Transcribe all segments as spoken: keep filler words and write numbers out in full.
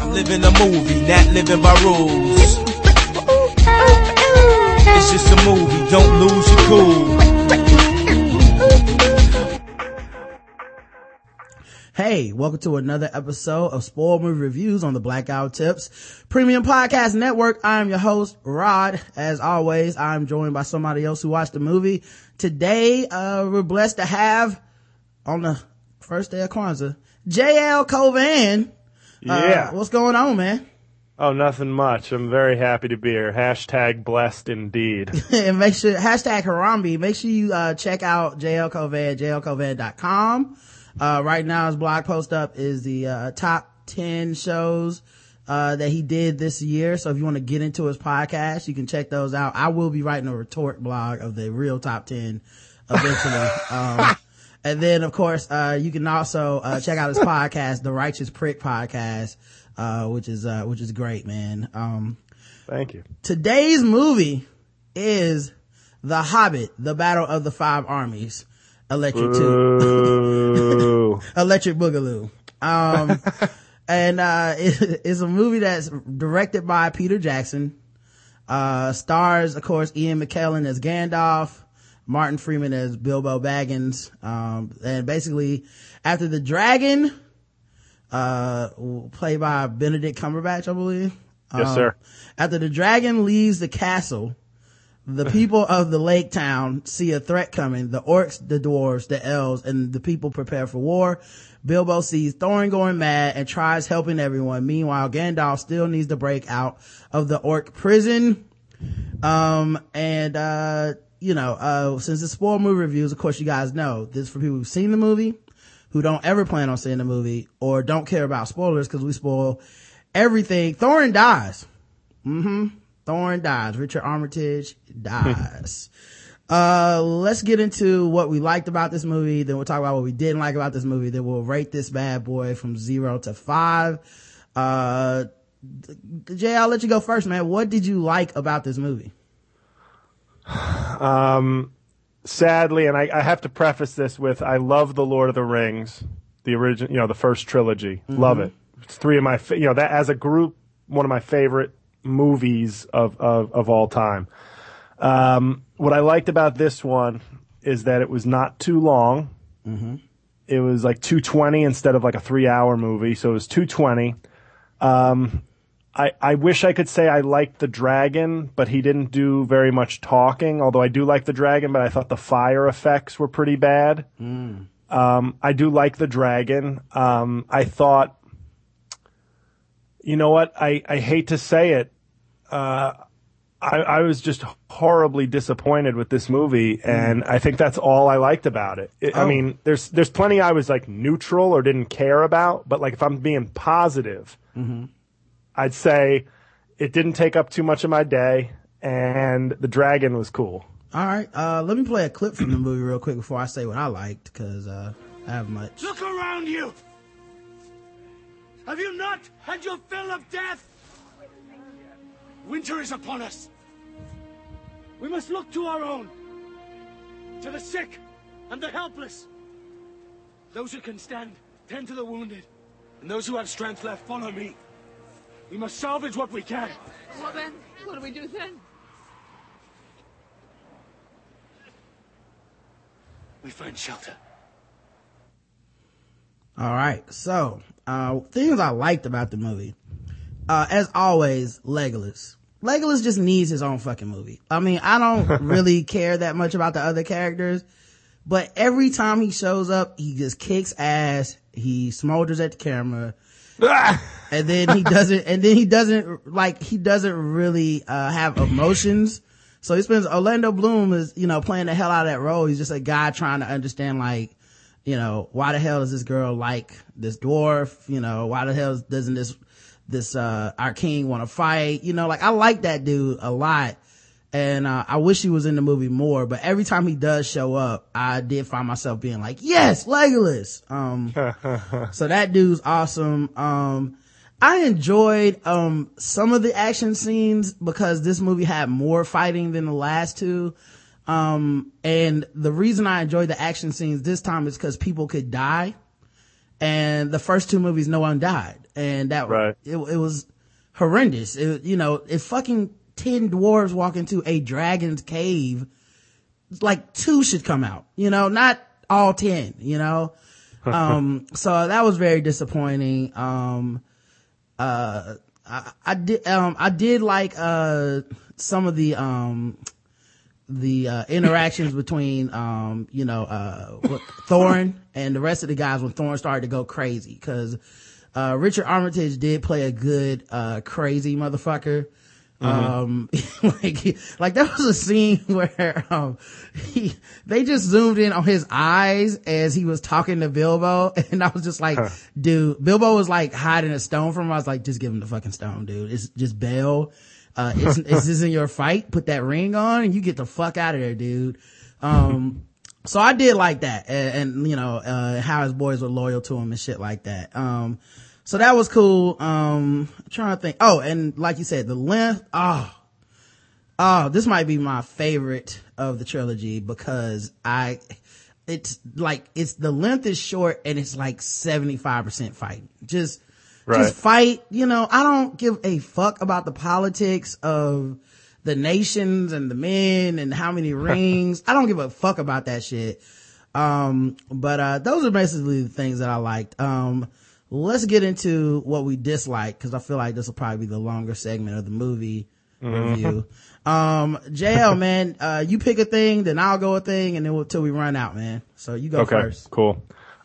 I'm living a movie, not living by rules. It's just a movie, don't lose your cool. Hey, welcome to another episode of Spoiled Movie Reviews on the Blackout Tips Premium Podcast Network. I'm your host, Rod. As always, I'm joined by somebody else who watched the movie. Today, uh, we're blessed to have, on the first day of Kwanzaa, J L Cauvin. Yeah. Uh, what's going on, man? Oh, nothing much. I'm very happy to be here. Hashtag blessed indeed. And make sure, hashtag Harambe, make sure you, uh, check out J L Cauvin, J L Cauvin dot com. Uh, right now his blog post up is the, uh, top ten shows, uh, that he did this year. So if you want to get into his podcast, you can check those out. I will be writing a retort blog of the real top ten eventually. um, and then of course, uh, you can also, uh, check out his podcast, The Righteous Prick Podcast, uh, which is, uh, which is great, man. Um, Thank you. Today's movie is The Hobbit, The Battle of the Five Armies. Electric two. Electric Boogaloo. Um, and, uh, it, it's a movie that's directed by Peter Jackson, uh, stars, of course, Ian McKellen as Gandalf, Martin Freeman as Bilbo Baggins. Um, and basically after the dragon, uh, played by Benedict Cumberbatch, I believe. Yes, um, sir. After the dragon leaves the castle, the people of the lake town see a threat coming. The orcs, the dwarves, the elves, and the people prepare for war. Bilbo sees Thorin going mad and tries helping everyone. Meanwhile, Gandalf still needs to break out of the orc prison. Um, and, uh, you know, uh, since it's spoiled movie reviews, of course, you guys know this is for people who've seen the movie, who don't ever plan on seeing the movie, or don't care about spoilers because we spoil everything. Thorin dies. Mm-hmm. Thorin dies. Richard Armitage dies. uh, let's get into what we liked about this movie. Then we'll talk about what we didn't like about this movie. Then we'll rate this bad boy from zero to five. Uh, Jay, I'll let you go first, man. What did you like about this movie? Um, sadly, and I, I have to preface this with, I love The Lord of the Rings, the original, you know, the first trilogy. Mm-hmm. Love it. It's three of my, fa- you know, that as a group, one of my favorite movies of, of, of all time. Um, what I liked about this one is that it was not too long. Mm-hmm. It was like two twenty instead of like a three hour movie. So it was two twenty. Um, I, I wish I could say I liked the dragon, but he didn't do very much talking, although I do like the dragon, but I thought the fire effects were pretty bad. Mm. Um, I do like the dragon. Um, I thought, you know what? I, I hate to say it. Uh, I, I was just horribly disappointed with this movie, and I think that's all I liked about it. it oh. I mean, there's there's plenty I was like neutral or didn't care about, but like if I'm being positive, mm-hmm. I'd say it didn't take up too much of my day, and the dragon was cool. All right, uh, let me play a clip from the movie real quick before I say what I liked, because uh, I have much. Look around you! Have you not had your fill of death? Winter is upon us. We must look to our own, to the sick and the helpless. Those who can stand, tend to the wounded, and those who have strength left, follow me. We must salvage what we can. Well then, what do we do then? We find shelter. All right, so uh things I liked about the movie. Uh as always, Legolas. Legolas just needs his own fucking movie. I mean, I don't really care that much about the other characters, but every time he shows up, he just kicks ass. He smolders at the camera. and then he doesn't, and then he doesn't, like, he doesn't really, uh, have emotions. So he spends, Orlando Bloom is, you know, playing the hell out of that role. He's just a guy trying to understand, like, you know, why the hell does this girl like this dwarf? You know, why the hell doesn't this, this, uh, our king want to fight? You know, like, I like that dude a lot. And, uh, I wish he was in the movie more, but every time he does show up, I did find myself being like, yes, Legolas. Um, so that dude's awesome. Um, I enjoyed, um, some of the action scenes because this movie had more fighting than the last two. Um, and the reason I enjoyed the action scenes this time is because people could die. and the first two movies, no one died. And that, right. it, it was horrendous. It, you know, if fucking ten dwarves walk into a dragon's cave, like two should come out, you know, not all ten, you know? um, so that was very disappointing. Um, uh, I, I did, um, I did like, uh, some of the, um, the, uh, interactions between, um, you know, uh, what, Thorin and the rest of the guys when Thorin started to go crazy. Cause, uh, Richard Armitage did play a good, uh, crazy motherfucker. Um, like, like there was a scene where, um, he, they just zoomed in on his eyes as he was talking to Bilbo. And I was just like, huh. dude, Bilbo was like hiding a stone from him. I was like, just give him the fucking stone, dude. It's just bail. Uh, it's, it's this in your fight. Put that ring on and you get the fuck out of there, dude. Um, so I did like that. And, and you know, uh, how his boys were loyal to him and shit like that. Um, So that was cool. Um, I'm trying to think. Oh, and like you said, the length. Oh, oh, this might be my favorite of the trilogy because I, it's like, it's the length is short and it's like seventy-five percent fighting. Just, right. just fight. You know, I don't give a fuck about the politics of the nations and the men and how many rings. I don't give a fuck about that shit. Um, but, uh, those are basically the things that I liked. Um, Let's get into what we dislike because I feel like this will probably be the longer segment of the movie mm-hmm. review. Um, J L, man, uh, you pick a thing, then I'll go a thing, and then we'll, till we run out, man. So you go okay, first. Cool.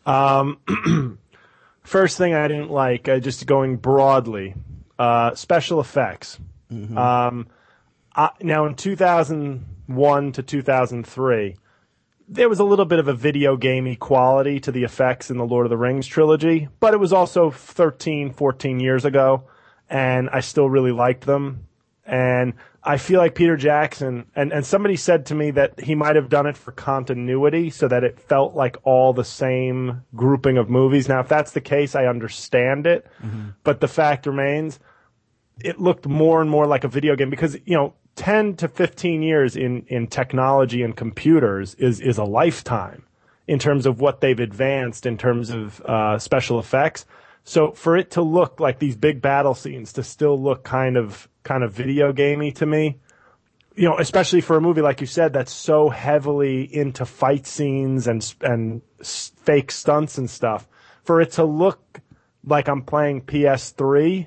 Um, first thing I didn't like, uh, just going broadly, uh, special effects. Mm-hmm. Um, I, now in two thousand one to two thousand three, there was a little bit of a video gamey quality to the effects in the Lord of the Rings trilogy, but it was also thirteen, fourteen years ago, and I still really liked them. And I feel like Peter Jackson, and, and somebody said to me that he might have done it for continuity so that it felt like all the same grouping of movies. Now, if that's the case, I understand it, mm-hmm. but the fact remains, it looked more and more like a video game because, you know, ten to fifteen years in, in technology and computers is, is a lifetime in terms of what they've advanced in terms of, uh, special effects. So for it to look like these big battle scenes to still look kind of, kind of video gamey to me, you know, especially for a movie, like you said, that's so heavily into fight scenes and, and fake stunts and stuff, for it to look like I'm playing P S three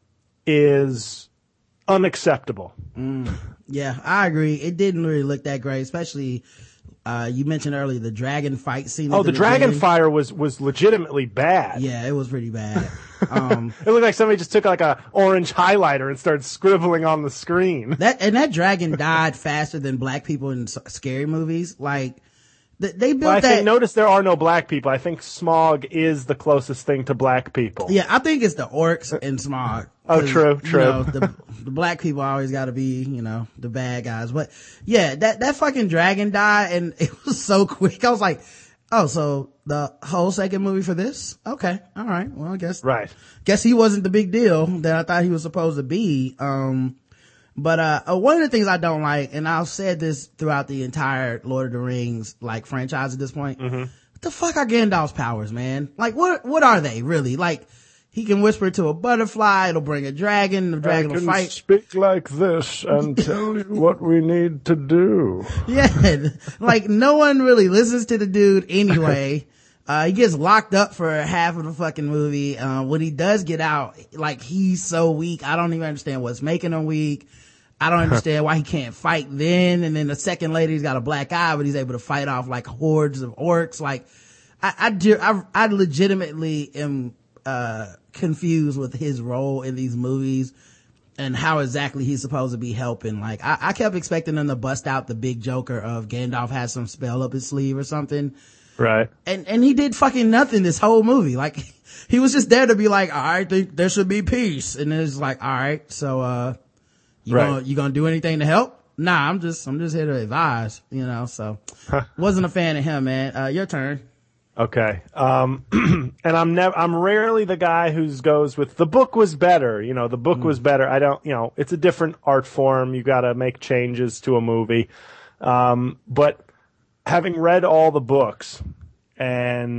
is unacceptable. Mm, yeah, I agree. It didn't really look that great, especially uh you mentioned earlier the dragon fight scene. Oh, the, the dragon beginning. Fire was was legitimately bad. Yeah, it was pretty bad. Um it looked like somebody just took like a orange highlighter and started scribbling on the screen. That and that dragon died faster than black people in scary movies. Like they built well, I that. think, notice there are no black people. I think Smaug is the closest thing to black people. Yeah, I think it's the orcs and Smaug. Oh, true, true. You know, the, the black people always got to be, you know, the bad guys. But yeah, that that fucking dragon died, and it was so quick. I was like, oh, so the whole second movie for this? Okay, all right. Well, I guess right. Guess he wasn't the big deal that I thought he was supposed to be. Um, but uh, one of the things I don't like, and I've said this throughout the entire Lord of the Rings like franchise at this point, mm-hmm. what the fuck are Gandalf's powers, man? Like, what what are they really? Like, he can whisper to a butterfly, it'll bring a dragon, the dragon will fight. I can speak like this and tell you what we need to do. Yeah, like no one really listens to the dude anyway. Uh, he gets locked up for half of the fucking movie. Uh, when he does get out, like he's so weak. I don't even understand what's making him weak. I don't understand why he can't fight then. And then the second later, he's got a black eye, but he's able to fight off like hordes of orcs. Like, I, I do, I, I legitimately am, uh, confused with his role in these movies and how exactly he's supposed to be helping. Like, I, I kept expecting him to bust out the big joker of Gandalf has some spell up his sleeve or something. Right. And, and he did fucking nothing this whole movie. Like, he was just there to be like, all right, th- there should be peace. And it's like, all right, so, uh, you right. gonna, you gonna do anything to help? Nah, I'm just, I'm just here to advise, you know, so wasn't a fan of him, man. Uh, your turn. Okay. Um, and I'm never, I'm rarely the guy who goes with the book was better. You know, the book mm. was better. I don't, you know, it's a different art form. You gotta make changes to a movie. Um, but having read all the books and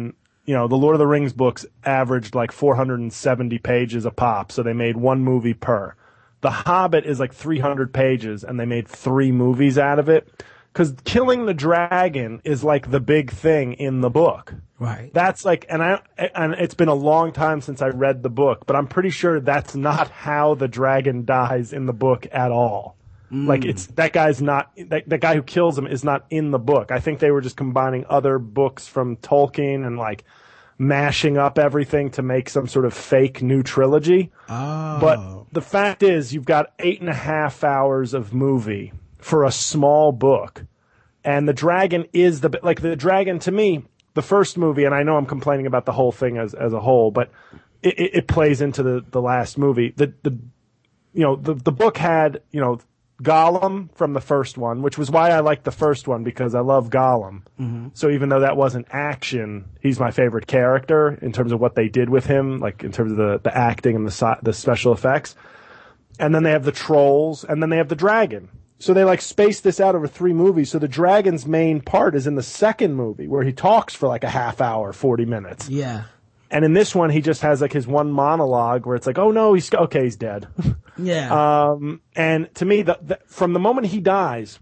you know, the Lord of the Rings books averaged like four hundred seventy pages a pop, so they made one movie per. The Hobbit is like three hundred pages, and they made three movies out of it. Because killing the dragon is like the big thing in the book. Right. That's like, and I, and it's been a long time since I read the book, but I'm pretty sure that's not how the dragon dies in the book at all. Mm. Like it's, that guy's not, that, that guy who kills him is not in the book. I think they were just combining other books from Tolkien and like mashing up everything to make some sort of fake new trilogy. Oh. But the fact is, you've got eight and a half hours of movie for a small book. And the dragon is the, like the dragon to me, the first movie, and I know I'm complaining about the whole thing as, as a whole, but it, it, it plays into the, the last movie. The, the, you know, the, the book had, you know, Gollum from the first one, which was why I liked the first one, because I love Gollum. Mm-hmm. So even though that wasn't action, he's my favorite character in terms of what they did with him, like in terms of the, the acting and the, the special effects. And then they have the trolls, and then they have the dragon. So they like spaced this out over three movies. So the dragon's main part is in the second movie where he talks for like a half hour, forty minutes. Yeah. And in this one, he just has like his one monologue where it's like, oh no, he's, okay, he's dead. Yeah. Um, and to me, the, the, from the moment he dies,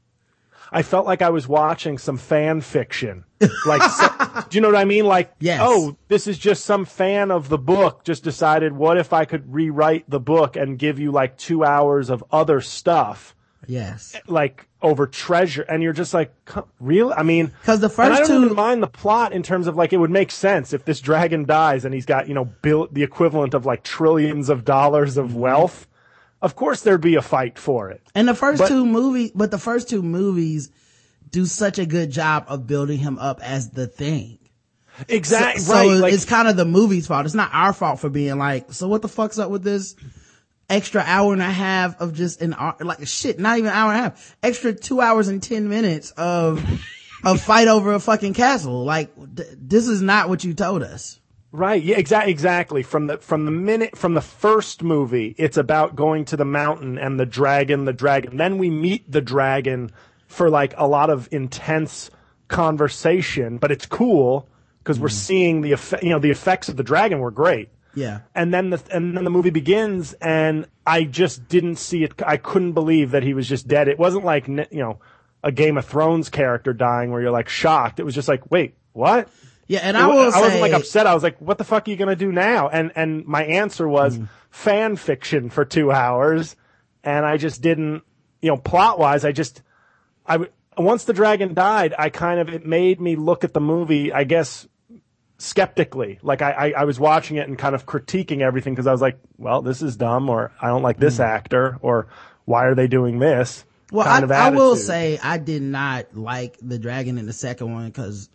I felt like I was watching some fan fiction. Like, so, do you know what I mean? Like, yes. Oh, this is just some fan of the book just decided, what if I could rewrite the book and give you like two hours of other stuff? Yes. Like over treasure, and you're just like, really? I mean, because the first I don't two, even mind the plot in terms of like it would make sense if this dragon dies and he's got, you know, bill, the equivalent of like trillions of dollars of wealth. Of course, there'd be a fight for it. And the first but, two movies, but the first two movies do such a good job of building him up as the thing. Exactly. So, right. so like, it's kind of the movie's fault. It's not our fault for being like, so what the fuck's up with this extra hour and a half of just an hour, like shit, not even an hour and a half, extra two hours and ten minutes of a fight over a fucking castle. Like, th- this is not what you told us. Right. Yeah, exactly. Exactly. From the, from the minute, from the first movie, it's about going to the mountain and the dragon, the dragon. Then we meet the dragon for like a lot of intense conversation, but it's cool because mm. we're seeing the effect, you know, the effects of the dragon were great. Yeah. And then the, and then the movie begins, and I just didn't see it. I couldn't believe that he was just dead. It wasn't like, you know, a Game of Thrones character dying where you're like shocked. It was just like, wait, what? Yeah. And it, I will I say, wasn't like upset. I was like, what the fuck are you going to do now? And, and my answer was mm. fan fiction for two hours. And I just didn't, you know, plot wise, I just, I, once the dragon died, I kind of, it made me look at the movie, I guess, skeptically. Like I, I, I was watching it and kind of critiquing everything because I was like, well, this is dumb, or I don't like this mm. actor, or why are they doing this? Well, kind I, of I will attitude. say I did not like the dragon in the second one because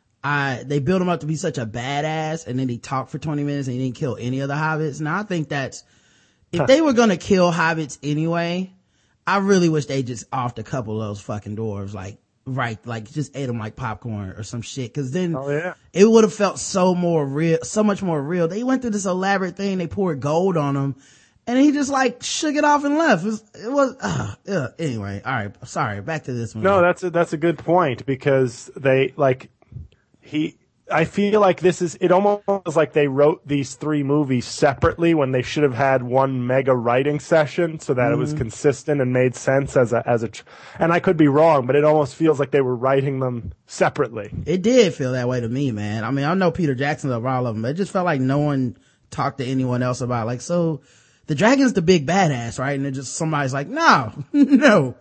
I they built him up to be such a badass, and then he talked for twenty minutes and he didn't kill any of the hobbits. Now I think that's, if they were gonna kill hobbits anyway, I really wish they just offed a couple of those fucking dwarves, like, right, like just ate them like popcorn or some shit, because then oh, yeah. it would have felt so more real, so much more real. They went through this elaborate thing, they poured gold on him, and he just like shook it off and left. It was, it was uh, uh, anyway, all right, sorry, back to this one. No, that's a, that's a good point, because they, like, he, I feel like this is, it almost was like they wrote these three movies separately when they should have had one mega writing session so that mm-hmm. it was consistent and made sense as a, as a, and I could be wrong, but it almost feels like they were writing them separately. It did feel that way to me, man. I mean, I know Peter Jackson loved all of them, but it just felt like no one talked to anyone else about, like, so the dragon's the big badass, right? And it just, somebody's like, no, no.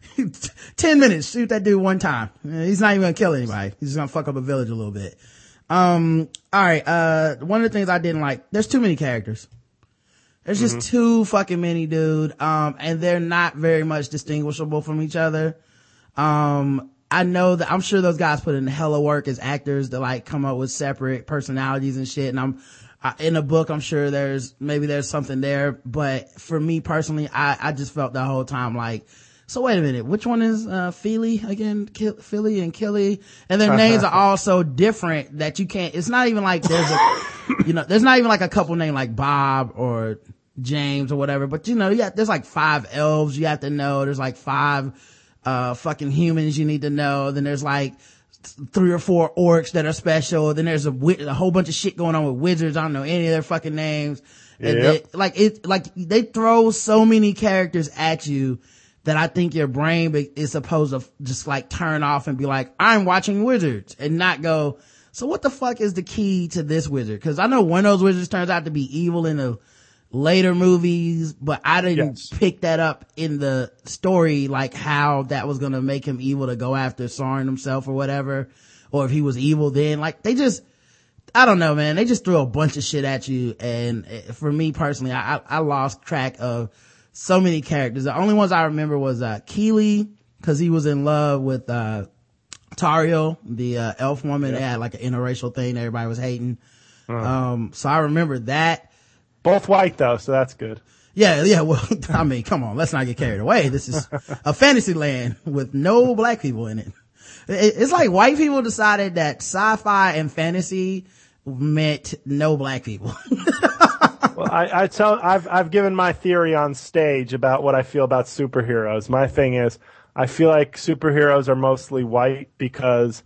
Ten minutes, shoot that dude one time. He's not even gonna kill anybody. He's just gonna fuck up a village a little bit. Um, all right. Uh, one of the things I didn't like, there's too many characters. There's just mm-hmm. too fucking many, dude. Um, and they're not very much distinguishable from each other. Um, I know that I'm sure those guys put in hella work as actors to like come up with separate personalities and shit. And I'm, I, in a book, I'm sure there's, maybe there's something there. But for me personally, I, I just felt the whole time like, so wait a minute, which one is, uh, Feely again? Kill, Philly and Killy? And their names are all so different that you can't, it's not even like there's a, you know, there's not even like a couple named like Bob or James or whatever, but you know, yeah, there's like five elves you have to know. There's like five, uh, fucking humans you need to know. Then there's like three or four orcs that are special. Then there's a, a whole bunch of shit going on with wizards. I don't know any of their fucking names. And Yep. they, like it, like they throw so many characters at you that I think your brain be- is supposed to just like turn off and be like, I'm watching wizards, and not go, so what the fuck is the key to this wizard? Cause I know one of those wizards turns out to be evil in the later movies, but I didn't Yes. pick that up in the story, like how that was gonna make him evil to go after Sauron himself or whatever, or if he was evil then. Like they just, I don't know, man. They just threw a bunch of shit at you, and for me personally, I, I, I lost track of so many characters. The only ones I remember was, uh, Keeley, cause he was in love with, uh, Tariel, the, uh, elf woman. Yeah. They had like an interracial thing everybody was hating. Uh-huh. Um, so I remember that. Both white though, so that's good. Yeah, yeah, well, I mean, come on, let's not get carried away. This is a fantasy land with no black people in it. it. It's like white people decided that sci-fi and fantasy meant no black people. Well, I, I tell, I've, I've given my theory on stage about what I feel about superheroes. My thing is, I feel like superheroes are mostly white because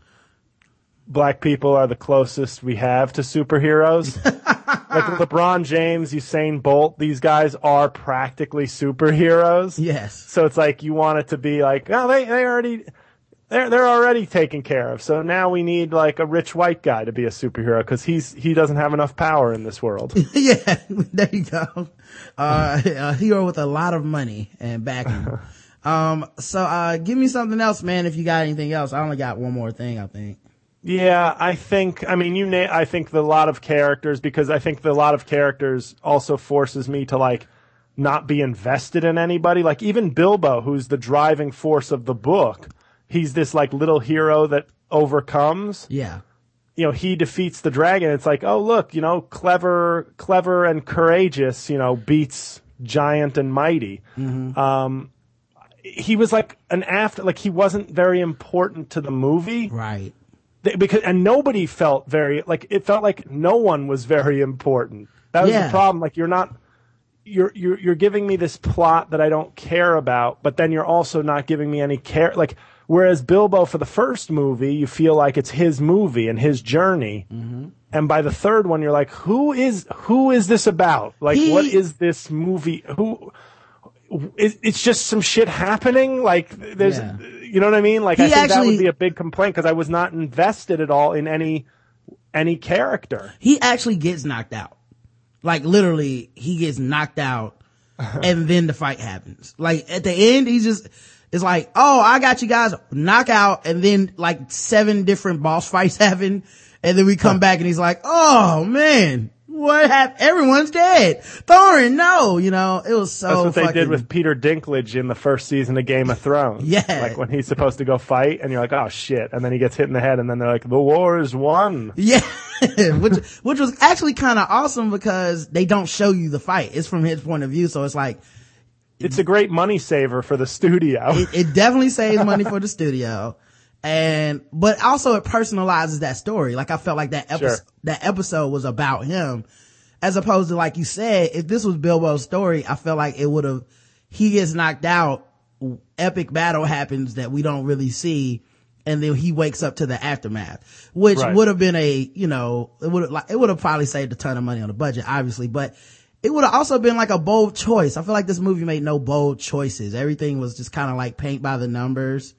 black people are the closest we have to superheroes. Like LeBron James, Usain Bolt, these guys are practically superheroes. Yes. So it's like you want it to be like, oh, they, they already, they're, they're already taken care of. So now we need like a rich white guy to be a superhero because he's, he doesn't have enough power in this world. Yeah, there you go. Uh, a hero with a lot of money and backing. um, so, uh, give me something else, man, if you got anything else. I only got one more thing, I think. Yeah, I think, I mean, you na- I think the lot of characters, because I think the lot of characters also forces me to like not be invested in anybody. Like even Bilbo, who's the driving force of the book, he's this like little hero that overcomes. Yeah. You know, he defeats the dragon. It's like, oh, look, you know, clever, clever and courageous, you know, beats giant and mighty. Mm-hmm. Um, he was like an after, like he wasn't very important to the movie. Right. They- Because and nobody felt very like it felt like no one was very important. That was Yeah. the problem. Like you're not you're you're you're giving me this plot that I don't care about, but then you're also not giving me any care. Like whereas Bilbo for the first movie, you feel like it's his movie and his journey, Mm-hmm. and by the third one, you're like, who is who is this about? Like He- what is this movie? Who? It, it's just some shit happening. Like there's, Yeah. you know what I mean? Like He I think that actually- would be a big complaint because I was not invested at all in any any character. He actually gets knocked out. Like literally, he gets knocked out and then the fight happens. Like at the end, he just, it's like, oh, I got you guys, knockout, and then like seven different boss fights happen. And then we come back and he's like, oh man, what happened? Everyone's dead. Thorin, no, you know, it was so That's what they fucking, did with Peter Dinklage in the first season of Game of Thrones. Yeah. Like when he's supposed to go fight and you're like, oh shit. And then he gets hit in the head and then they're like, the war is won. yeah, which, which was actually kind of awesome because they don't show you the fight. It's from his point of view. So it's like, It's a great money saver for the studio. it, it definitely saves money for the studio. And, but also it personalizes that story. Like I felt like that episode, Sure. that episode was about him as opposed to, like you said, if this was Bilbo's story, I felt like it would have, he gets knocked out, epic battle happens that we don't really see. And then he wakes up to the aftermath, which Right. would have been a, you know, it would have like, it would have probably saved a ton of money on the budget, obviously, but it would have also been like a bold choice. I feel like this movie made no bold choices. Everything was just kind of like paint by the numbers.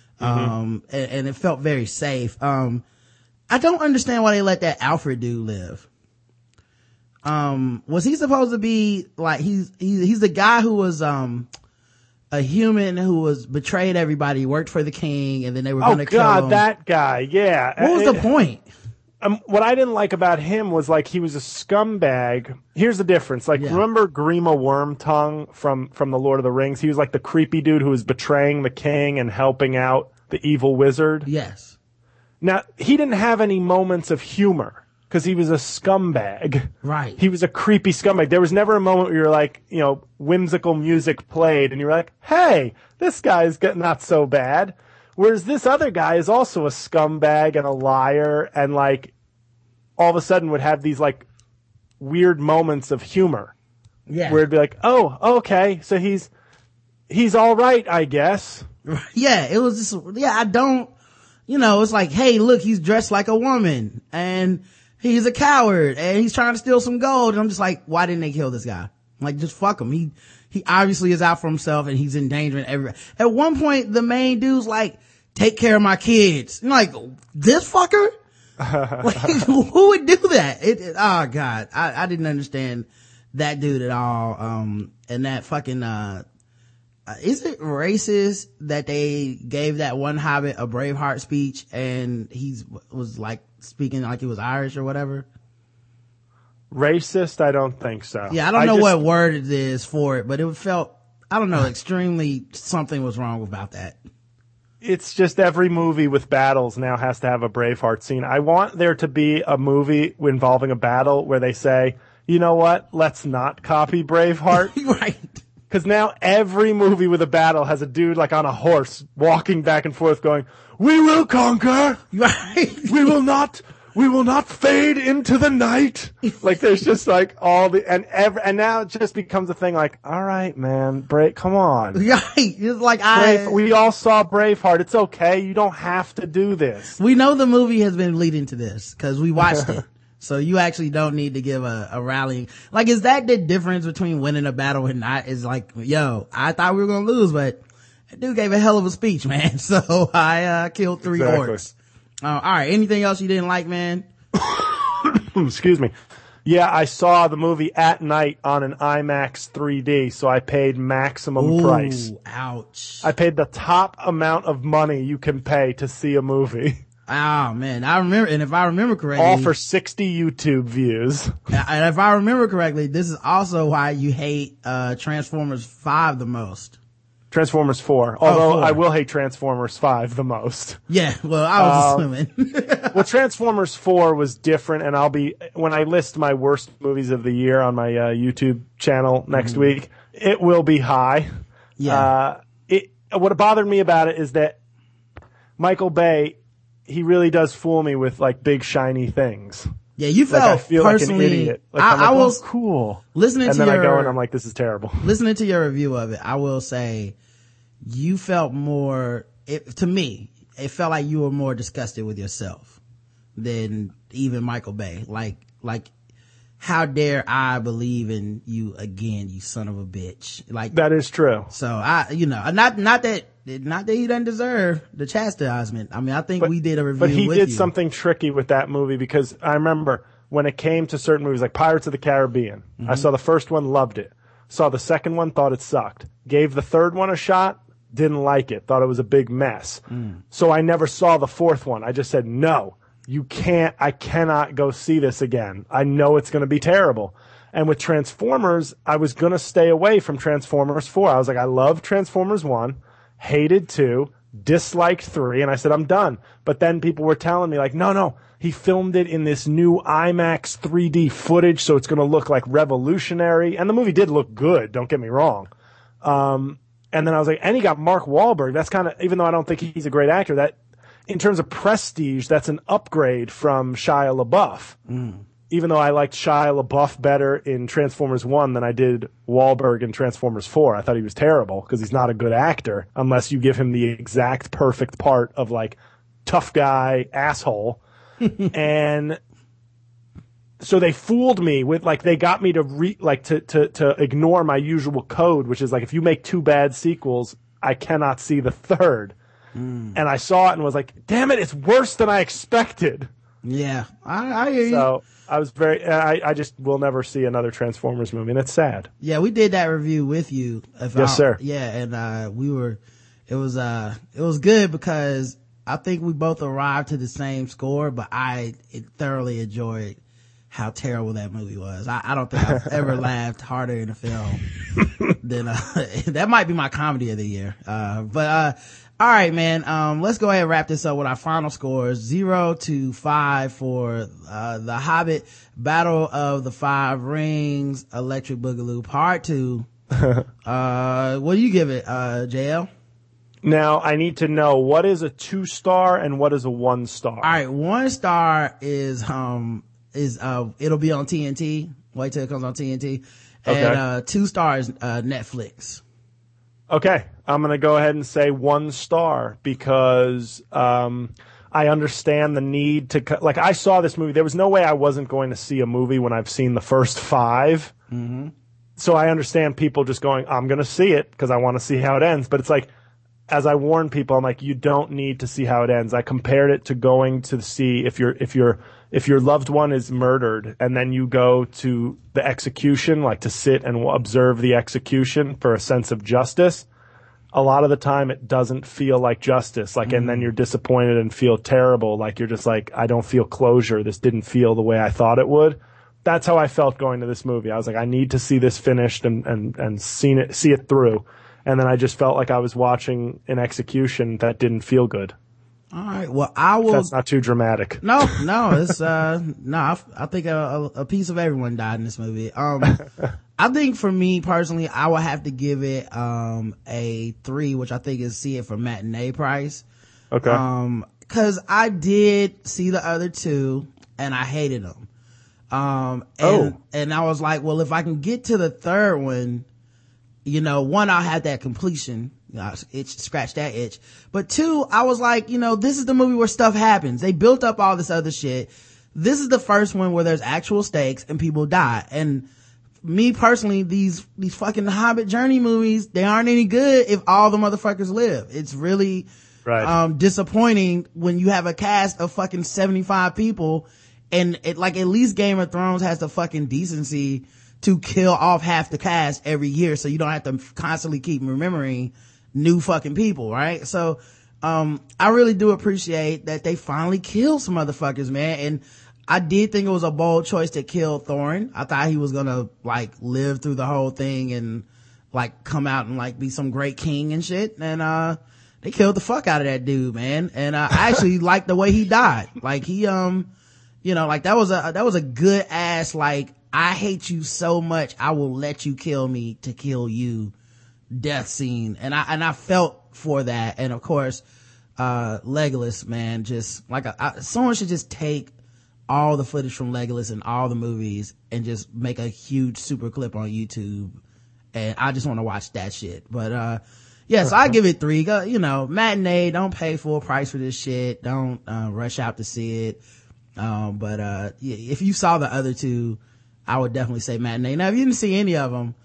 Um, and, and it felt very safe. Um, I don't understand why they let that Alfred dude live. Um, was he supposed to be like, he's, he's, he's the guy who was, um, a human who was betrayed everybody, worked for the king, and then they were Oh going to kill him. god, that guy. Yeah. What was Uh, the point? Um, what I didn't like about him was like he was a scumbag. Here's the difference. Like Yeah. remember Grima Wormtongue from from the Lord of the Rings? He was like the creepy dude who was betraying the king and helping out the evil wizard. Yes. Now, he didn't have any moments of humor because he was a scumbag. Right. He was a creepy scumbag. There was never a moment where you're like, you know, whimsical music played and you're like, hey, this guy's get- not so bad. Whereas this other guy is also a scumbag and a liar and like all of a sudden would have these like weird moments of humor Yeah. where it'd be like, oh, okay, so he's, he's all right, I guess. Yeah, it was just, yeah, I don't, you know, it's like, hey, look, he's dressed like a woman and he's a coward and he's trying to steal some gold. And I'm just like, why didn't they kill this guy? Like, just fuck him. He, he obviously is out for himself and he's endangering everybody. At one point, the main dude's like, take care of my kids. And like, this fucker? Like, who would do that? It, it oh God. I, I didn't understand that dude at all. Um, and that fucking, uh, uh, is it racist that they gave that one Hobbit a Braveheart speech and he's was like speaking like he was Irish or whatever? Racist? I don't think so. Yeah, I don't I know just, what word it is for it, but it felt, I don't know, extremely something was wrong about that. It's just every movie with battles now has to have a Braveheart scene. I want there to be a movie involving a battle where they say, you know what, let's not copy Braveheart. Right. Because now every movie with a battle has a dude like on a horse walking back and forth going, we will conquer. Right. We will not, we will not fade into the night. Like there's just like all the, and every, and now it just becomes a thing like, all right, man, break, come on. Right. It's like I, Brave, we all saw Braveheart. It's okay. You don't have to do this. we know the movie has been leading to this because we watched it. So you actually don't need to give a, a rallying. Like, is that the difference between winning a battle and not? Is like, yo, I thought we were going to lose, but that dude gave a hell of a speech, man. So I, uh, killed three Exactly. orcs. Uh, all right. Anything else you didn't like, man? Excuse me. Yeah, I saw the movie at night on an IMAX three D, so I paid maximum Ooh, price. ouch. I paid the top amount of money you can pay to see a movie. Oh man, I remember, and if I remember correctly, All for sixty YouTube views. and if I remember correctly, this is also why you hate, uh, Transformers five the most. Transformers four. Although four. I will hate Transformers five the most. Yeah, well, I was Um, assuming. Well, Transformers four was different, and I'll be, when I list my worst movies of the year on my uh, YouTube channel next week, it will be high. Yeah. Uh, it, what bothered me about it is that Michael Bay, he really does fool me with like big shiny things. Yeah, you Like felt I feel like an personally, idiot. Like, I, I'm like, I oh, was cool. listening And to then your, I go and I'm like, this is terrible. listening to your review of it. I will say you felt more, it, to me, it felt like you were more disgusted with yourself than even Michael Bay. Like, like, how dare I believe in you again, you son of a bitch. Like, That is true. so I, you know, not, not that, not that he doesn't deserve the chastisement. I mean, I think But- we did a review But he with did you. something tricky with that movie because I remember when it came to certain movies like Pirates of the Caribbean, Mm-hmm. I saw the first one, loved it. Saw the second one, thought it sucked. Gave the third one a shot, didn't like it, thought it was a big mess. Mm. So I never saw the fourth one. I just said, no, you can't, I cannot go see this again. I know it's going to be terrible. And with Transformers, I was going to stay away from Transformers four. I was like, I love Transformers one, hated two, disliked three, and I said, I'm done. But then people were telling me like, no, no, he filmed it in this new IMAX three D footage, so it's going to look like revolutionary. And the movie did look good, don't get me wrong. Um, and then I was like, and he got Mark Wahlberg. That's kind of, even though I don't think he's a great actor, that in terms of prestige, that's an upgrade from Shia LaBeouf. Mm. Even though I liked Shia LaBeouf better in Transformers one than I did Wahlberg in Transformers four. I thought he was terrible because he's not a good actor unless you give him the exact perfect part of like tough guy, asshole. And so they fooled me with like, they got me to re, like to, to, to ignore my usual code, which is like, if you make two bad sequels, I cannot see the third. Mm. And I saw it and was like, damn it, it's worse than I expected. Yeah, I, I hear you. So I was very, I, I just will never see another Transformers movie, and it's sad. Yeah, we did that review with you. If Yes, I, sir. Yeah, and, uh, we were, it was, uh, it was good because I think we both arrived to the same score, but I thoroughly enjoyed how terrible that movie was. I, I don't think I've ever laughed harder in a film than, uh, that might be my comedy of the year. Uh, but, uh, all right, man. Um, let's go ahead and wrap this up with our final scores. Zero to five for, uh, The Hobbit, Battle of the Five Rings, Electric Boogaloo Part Two. uh, what do you give it, uh, J L? Now, I need to know what is a two star and what is a one star. All right. One star is, um, is, uh, it'll be on T N T. Wait till it comes on T N T. And, Okay. uh, two stars, uh, Netflix. Okay, I'm going to go ahead and say one star because um, I understand the need to, co- like, I saw this movie. There was no way I wasn't going to see a movie when I've seen the first five. Mm-hmm. So I understand people just going, I'm going to see it because I want to see how it ends. But it's like, as I warn people, I'm like, you don't need to see how it ends. I compared it to going to see if your if your if your loved one is murdered and then you go to the execution, like to sit and observe the execution for a sense of justice. A lot of the time it doesn't feel like justice. Like, mm. and then you're disappointed and feel terrible. Like you're just like, I don't feel closure. This didn't feel the way I thought it would. That's how I felt going to this movie. I was like, I need to see this finished and, and, and seen it, see it through. And then I just felt like I was watching an execution that didn't feel good. All right. Well, I will. That's not too dramatic. No, no, it's, uh, no, I, I think a, a piece of everyone died in this movie. Um, I think for me personally, I would have to give it, um, a three, which I think is see it for matinee price. Okay. Um, cause I did see the other two and I hated them. Um, and, oh. and I was like, well, if I can get to the third one, you know, one, I'll have that completion. I itch, scratch that itch. But two, I was like, you know, this is the movie where stuff happens. They built up all this other shit. This is the first one where there's actual stakes and people die. And me personally, these, these fucking Hobbit journey movies, they aren't any good if all the motherfuckers live. It's really, right. um, disappointing when you have a cast of fucking seventy-five people and it, like, at least Game of Thrones has the fucking decency to kill off half the cast every year so you don't have to constantly keep remembering new fucking people, right? So, um, I really do appreciate that they finally killed some motherfuckers, man. And I did think it was a bold choice to kill Thorin. I thought he was gonna, like, live through the whole thing and, like, come out and, like, be some great king and shit. And, uh, they killed the fuck out of that dude, man. And, uh, I actually liked the way he died. Like, he, um, you know, like, that was a, that was a good ass, like, I hate you so much, I will let you kill me to kill you death scene. And I, and I felt for that. And of course, uh, Legolas, man, just like, a, I, someone should just take all the footage from Legolas in all the movies and just make a huge super clip on YouTube. And I just want to watch that shit. But, uh, yeah, so I give it three. Go, you know, matinee, don't pay full price for this shit. Don't, uh, rush out to see it. Um, but, uh, yeah, if you saw the other two, I would definitely say matinee. Now, if you didn't see any of them,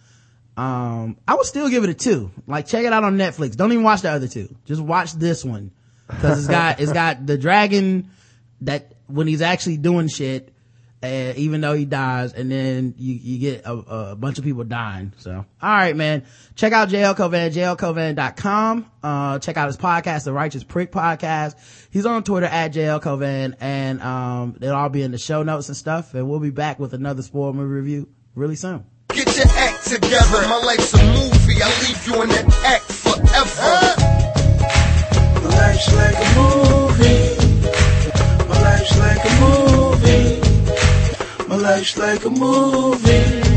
um, I would still give it a two. Like, check it out on Netflix. Don't even watch the other two. Just watch this one. Cause it's got, it's got the dragon that when he's actually doing shit, uh, even though he dies, and then you, you get a, a bunch of people dying. So, alright, man. Check out J L Covan, J L Covan dot com. Uh, check out his podcast, The Righteous Prick Podcast. He's on Twitter at J L Covan, and, um, it'll all be in the show notes and stuff. And we'll be back with another spoiler movie review really soon. Get your act together. My life's a movie. I leave you in that act forever. My life's like a movie. My life's like a movie. My life's like a movie.